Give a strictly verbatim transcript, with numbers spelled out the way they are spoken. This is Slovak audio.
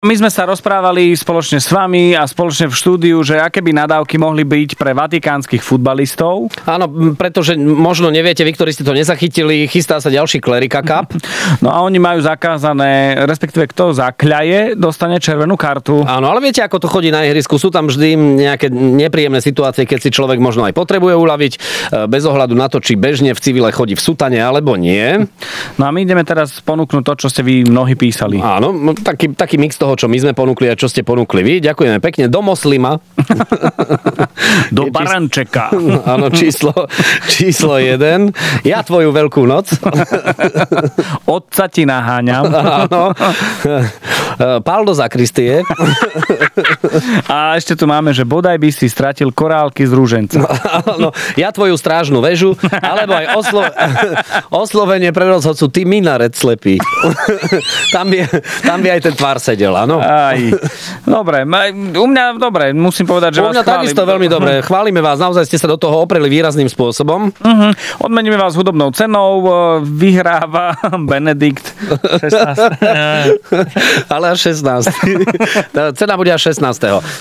My sme sa rozprávali spoločne s vami a spoločne v štúdiu, že aké by nadávky mohli byť pre vatikánskych futbalistov. Áno, pretože možno neviete, vy, ktorí ste to nezachytili, chystá sa ďalší Clerica Cup. No a oni majú zakázané, respektíve kto zakľaje, dostane červenú kartu. Áno, ale viete, ako to chodí na ihrisku. Sú tam vždy nejaké nepríjemné situácie, keď si človek možno aj potrebuje uľaviť, bez ohľadu na to, či bežne v civile chodí v sutane alebo nie. No a my ideme teraz ponúknuť to, čo ste vy mnohí písali. Áno, taký, taký mix toho, čo my sme ponúkli a čo ste ponúkli vy. Ďakujeme pekne. Do moslima. Do barančeka. Áno, číslo, číslo jeden. Ja tvoju veľkú noc. Otca ti naháňam. Áno. Pál do zakristie. A ešte tu máme, že bodaj by si stratil korálky z rúženca. Áno. Ja tvoju strážnu väžu, alebo aj oslo... oslovenie pre rozhodcu, ty minaret slepý. Tam by, tam by aj ten tvár sedel, áno? Aj. Dobre, u mňa, dobre, musím povedať, že u mňa vás chválim. takisto veľmi dobre. Chválime vás, naozaj ste sa do toho opreli výrazným spôsobom. Uh-huh. Odmeníme vás hudobnou cenou, vyhráva Benedikt šestnásť. Ale až šestnásť. Cena bude až šestnásteho